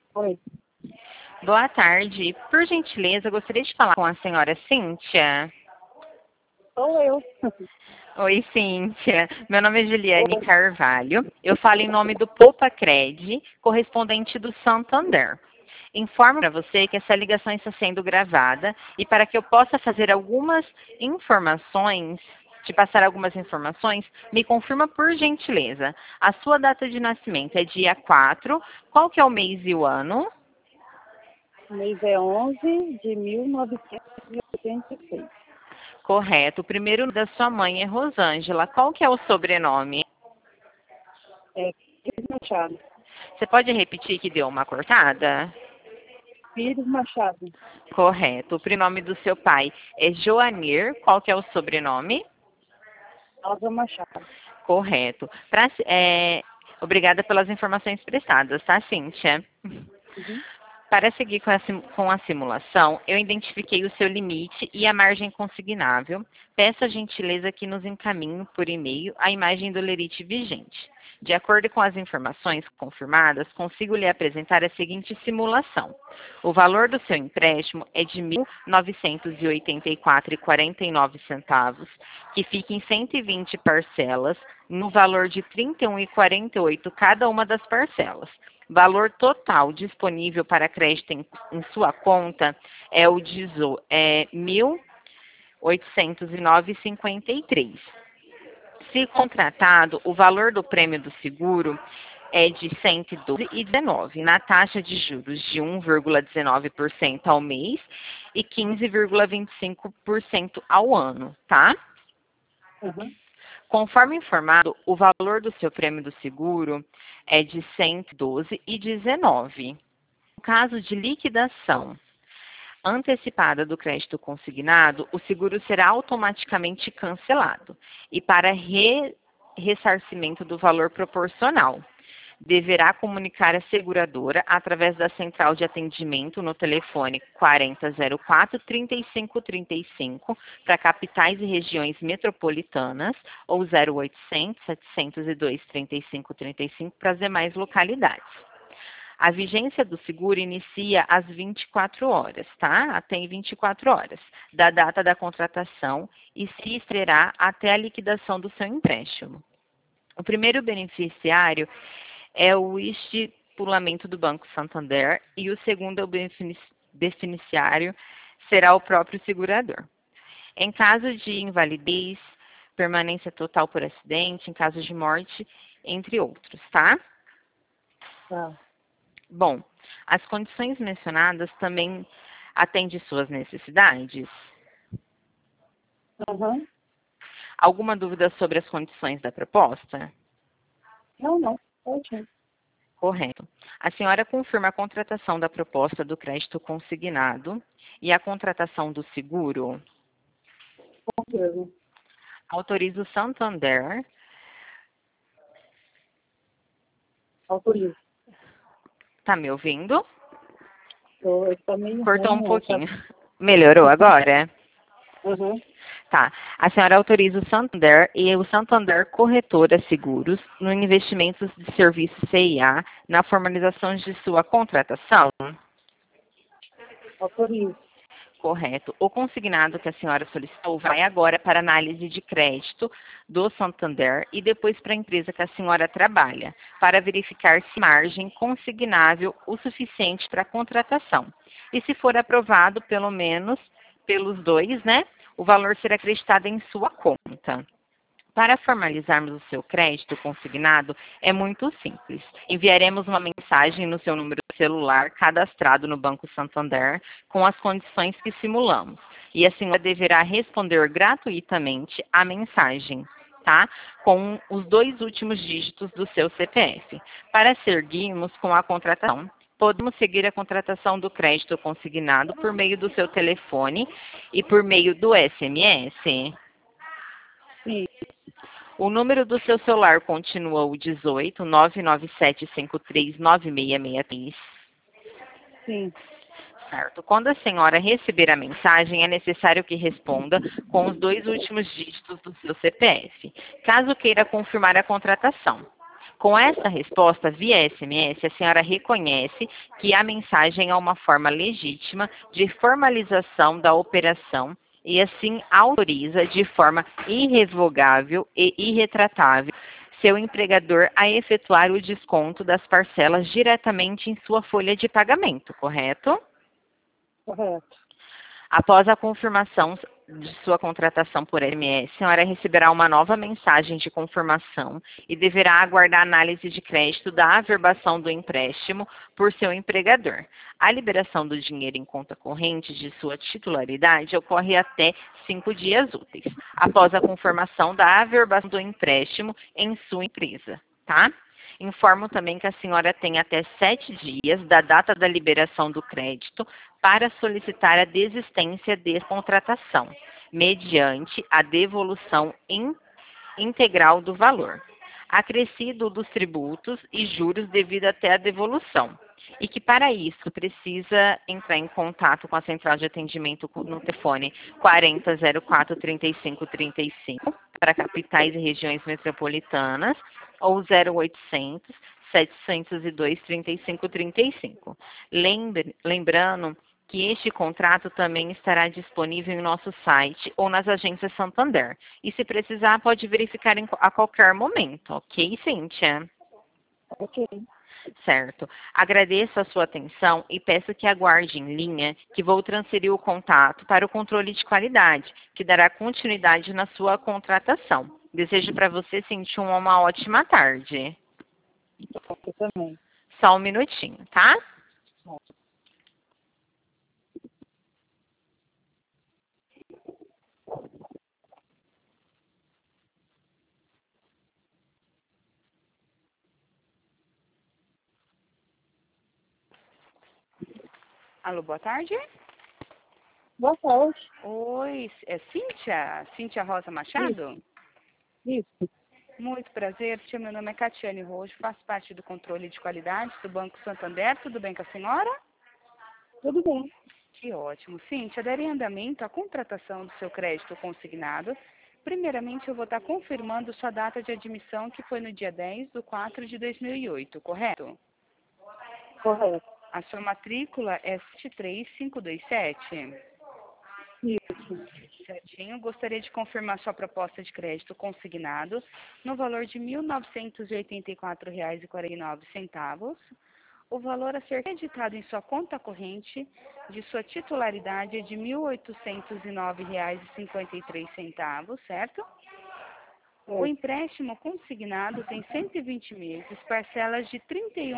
Oi, Boa tarde. Por gentileza, gostaria de falar com a senhora Cíntia. sou eu. Oi, Cíntia. Meu nome é Juliane Oi. Carvalho. Eu falo em nome do Poupa Cred, correspondente do Santander. Informo para você que essa ligação está sendo gravada e para que eu possa fazer algumas informações, te passar algumas informações, me confirma por gentileza. A sua data de nascimento é dia 4. Qual que é o mês e o ano? O mês é 11 de 1986. Correto. O primeiro nome da sua mãe é Rosângela. Qual que é o sobrenome? É Pires Machado. Você pode repetir que deu uma cortada? Pires Machado. Correto. O prenome do seu pai é Joanir. Qual que é o sobrenome? Alva Machado. Correto. Obrigada pelas informações prestadas, tá, Cíntia? Uhum. Para seguir com a simulação, eu identifiquei o seu limite e a margem consignável. Peço a gentileza que nos encaminhe por e-mail a imagem do lerite vigente. De acordo com as informações confirmadas, consigo lhe apresentar a seguinte simulação. O valor do seu empréstimo é de R$ 1.984,49, que fica em 120 parcelas, no valor de R$ 31,48 cada uma das parcelas. Valor total disponível para crédito em sua conta é o de R$ 1.809,53. Se contratado, o valor do prêmio do seguro é de R$ 112,19, na taxa de juros de 1,19% ao mês e 15,25% ao ano, tá? Uhum. Conforme informado, o valor do seu prêmio do seguro é de R$ 112,19. No caso de liquidação antecipada do crédito consignado, o seguro será automaticamente cancelado e para ressarcimento do valor proporcional. Deverá comunicar a seguradora através da central de atendimento no telefone 4004-3535 para capitais e regiões metropolitanas ou 0800-702-3535 para as demais localidades. A vigência do seguro inicia às 24 horas, tá? Até 24 horas da data da contratação e se estreará até a liquidação do seu empréstimo. O primeiro beneficiário é o estipulamento do Banco Santander e o segundo é o beneficiário será o próprio segurador. Em caso de invalidez, permanência total por acidente, em caso de morte, entre outros, tá? Tá. Bom, as condições mencionadas também atendem suas necessidades? Uhum. Alguma dúvida sobre as condições da proposta? Não. Ótimo. Correto. A senhora confirma a contratação da proposta do crédito consignado e a contratação do seguro? Confirmo. Autoriza o Santander. Autorizo. Tá me ouvindo? Tá meio Cortou um ruim, pouquinho. Melhorou agora? Uhum. Tá. A senhora autoriza o Santander e o Santander Corretora Seguros no investimentos de serviço CIA na formalização de sua contratação? Autorizo. Correto. O consignado que a senhora solicitou vai agora para análise de crédito do Santander e depois para a empresa que a senhora trabalha, para verificar se margem consignável o suficiente para a contratação. E se for aprovado, pelo menos pelos dois, né, o valor será acreditado em sua conta. Para formalizarmos o seu crédito consignado, é muito simples. Enviaremos uma mensagem no seu número de celular cadastrado no Banco Santander com as condições que simulamos. E a senhora deverá responder gratuitamente à mensagem, tá? Com os 2 últimos dígitos do seu CPF. Para seguirmos com a contratação, podemos seguir a contratação do crédito consignado por meio do seu telefone e por meio do SMS. Sim. O número do seu celular continua o 18 99753 9663. Sim. Certo. Quando a senhora receber a mensagem, é necessário que responda com os 2 últimos dígitos do seu CPF, caso queira confirmar a contratação. Com essa resposta via SMS, a senhora reconhece que a mensagem é uma forma legítima de formalização da operação e assim autoriza de forma irrevogável e irretratável seu empregador a efetuar o desconto das parcelas diretamente em sua folha de pagamento, correto? Correto. Após a confirmação de sua contratação por SMS, a senhora receberá uma nova mensagem de confirmação e deverá aguardar a análise de crédito da averbação do empréstimo por seu empregador. A liberação do dinheiro em conta corrente de sua titularidade ocorre até 5 dias úteis, após a confirmação da averbação do empréstimo em sua empresa, tá? Informo também que a senhora tem até 7 dias da data da liberação do crédito para solicitar a desistência de contratação, mediante a devolução integral do valor, acrescido dos tributos e juros devido até a devolução. E que para isso precisa entrar em contato com a central de atendimento no telefone 4004 3535 para capitais e regiões metropolitanas ou 0800 702 3535. Lembrando que este contrato também estará disponível em nosso site ou nas agências Santander. E se precisar, pode verificar a qualquer momento, ok, Cíntia? Ok. Certo. Agradeço a sua atenção e peço que aguarde em linha que vou transferir o contato para o controle de qualidade, que dará continuidade na sua contratação. Desejo para você, Cíntia, uma ótima tarde. Você também. Só um minutinho, tá? Alô, boa tarde. Boa tarde. Oi, é Cíntia? Cíntia Rosa Machado? Isso. Muito prazer, meu nome é Catiane Rojo, faço parte do controle de qualidade do Banco Santander. Tudo bem com a senhora? Tudo bem. Que ótimo. Cíntia, daria andamento à contratação do seu crédito consignado. Primeiramente, eu vou estar confirmando sua data de admissão, que foi no dia 10/4/2008, correto? Correto. A sua matrícula é 73527. Isso. Certinho. Gostaria de confirmar sua proposta de crédito consignado no valor de R$ 1.984,49. O valor a ser creditado em sua conta corrente de sua titularidade é de R$ 1.809,53, certo? O empréstimo consignado tem 120 meses, parcelas de R$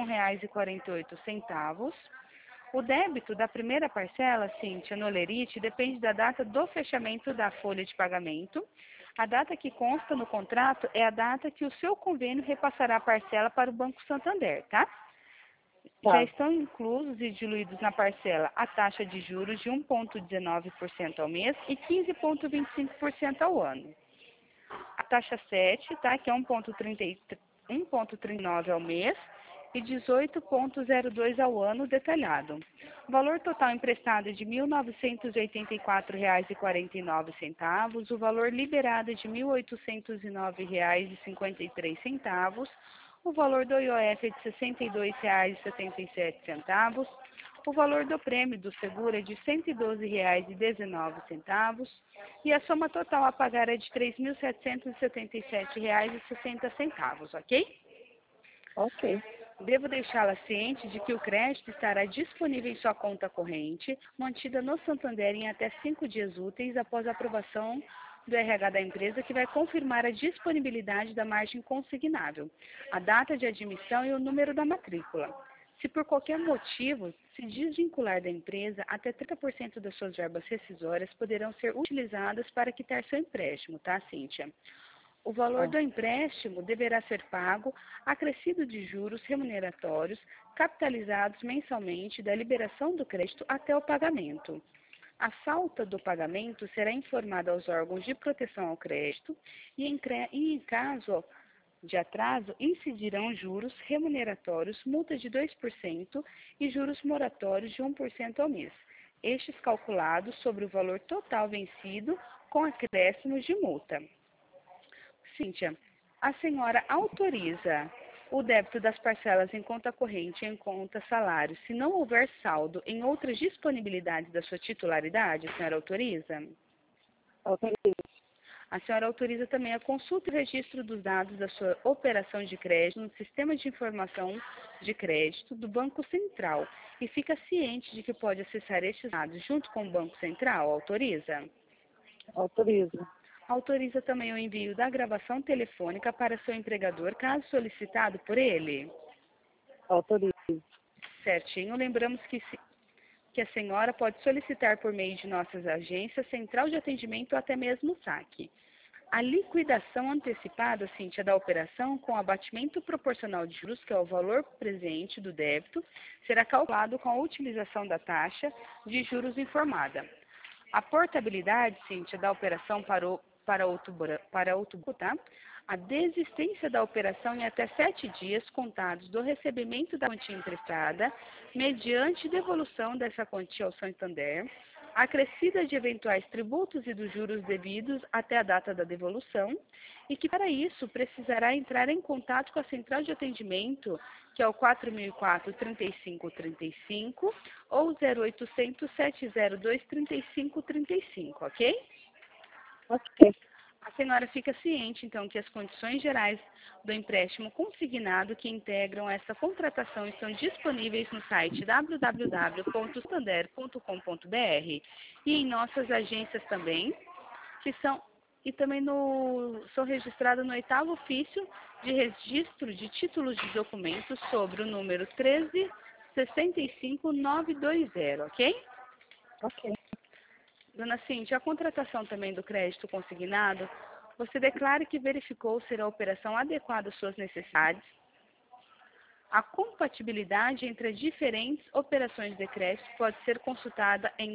31,48. O débito da primeira parcela, Cíntia, no Lerite, depende da data do fechamento da folha de pagamento. A data que consta no contrato é a data que o seu convênio repassará a parcela para o Banco Santander, tá? Já estão inclusos e diluídos na parcela a taxa de juros de 1,19% ao mês e 15,25% ao ano. A taxa 7, tá, que é 1,39 ao mês e 18,02 ao ano detalhado. O valor total emprestado é de R$ 1.984,49, o valor liberado é de R$ 1.809,53, o valor do IOF é de R$ 62,77, o valor do prêmio do seguro é de R$ 112,19 e a soma total a pagar é de R$ 3.777,60, ok? Ok. Devo deixá-la ciente de que o crédito estará disponível em sua conta corrente, mantida no Santander em até 5 dias úteis após a aprovação do RH da empresa, que vai confirmar a disponibilidade da margem consignável, a data de admissão e o número da matrícula. Se por qualquer motivo se desvincular da empresa, até 30% das suas verbas rescisórias poderão ser utilizadas para quitar seu empréstimo, tá, Cíntia? O valor do empréstimo deverá ser pago acrescido de juros remuneratórios capitalizados mensalmente da liberação do crédito até o pagamento. A falta do pagamento será informada aos órgãos de proteção ao crédito e, em caso de atraso, incidirão juros remuneratórios, multa de 2% e juros moratórios de 1% ao mês, estes calculados sobre o valor total vencido com acréscimos de multa. Cíntia, a senhora autoriza o débito das parcelas em conta corrente e em conta salário, se não houver saldo em outras disponibilidades da sua titularidade, a senhora autoriza? Autorizo. A senhora autoriza também a consulta e registro dos dados da sua operação de crédito no Sistema de Informação de Crédito do Banco Central e fica ciente de que pode acessar estes dados junto com o Banco Central? Autoriza? Autorizo. Autoriza também o envio da gravação telefônica para seu empregador, caso solicitado por ele? Autorizo. Certinho. Lembramos que a senhora pode solicitar por meio de nossas agências, central de atendimento ou até mesmo saque. A liquidação antecipada, Cíntia, da operação com abatimento proporcional de juros, que é o valor presente do débito, será calculado com a utilização da taxa de juros informada. A portabilidade, Cíntia, da operação para outubro, tá? A desistência da operação em até 7 dias contados do recebimento da quantia emprestada, mediante devolução dessa quantia ao Santander, acrescida de eventuais tributos e dos juros devidos até a data da devolução, e que para isso precisará entrar em contato com a central de atendimento, que é o 4004-3535 ou 0800-702-3535, ok? Ok. A senhora fica ciente, então, que as condições gerais do empréstimo consignado que integram essa contratação estão disponíveis no site www.santander.com.br e em nossas agências também, são registradas no 8º ofício de registro de títulos de documentos sobre o número 1365920, ok? Ok. Dona Cíntia, a contratação também do crédito consignado, você declara que verificou ser a operação adequada às suas necessidades, a compatibilidade entre as diferentes operações de crédito pode ser consultada em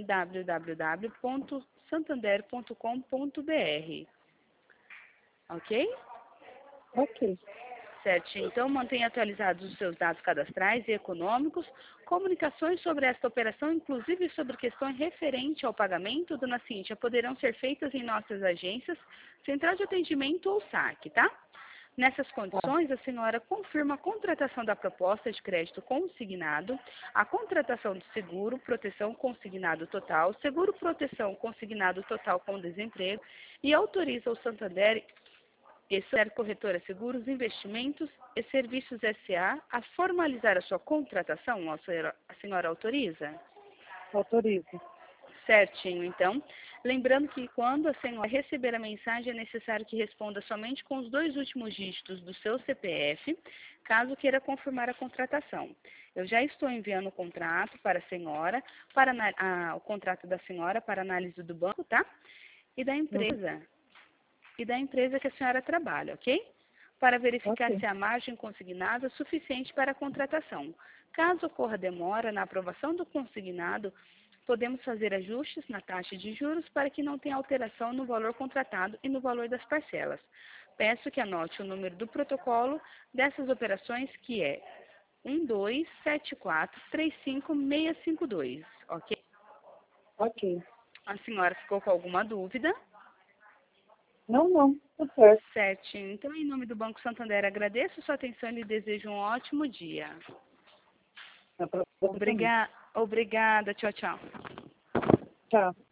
www.santander.com.br, ok? Ok. Certinho. Então, mantenha atualizados os seus dados cadastrais e econômicos, comunicações sobre esta operação, inclusive sobre questões referentes ao pagamento, dona Cíntia, poderão ser feitas em nossas agências, central de atendimento ou saque, tá? Nessas condições, a senhora confirma a contratação da proposta de crédito consignado, a contratação do seguro, proteção consignado total, seguro proteção consignado total com desemprego e autoriza o Santander e Corretora Seguros, Investimentos e Serviços S.A. a formalizar a sua contratação? A senhora autoriza? Autorizo. Certinho, então. Lembrando que quando a senhora receber a mensagem, é necessário que responda somente com os 2 últimos dígitos do seu CPF, caso queira confirmar a contratação. Eu já estou enviando o contrato para a senhora, o contrato da senhora para análise do banco, tá? E da empresa. E da empresa que a senhora trabalha, ok? Para verificar Ok. se a margem consignada é suficiente para a contratação. Caso ocorra demora na aprovação do consignado, podemos fazer ajustes na taxa de juros para que não tenha alteração no valor contratado e no valor das parcelas. Peço que anote o número do protocolo dessas operações, que é 127435652, ok? Ok. A senhora ficou com alguma dúvida? Não. Tudo certo. Certinho. Então, em nome do Banco Santander, agradeço sua atenção e lhe desejo um ótimo dia. Tá pra você também. Obrigada. Tchau, tchau. Tchau.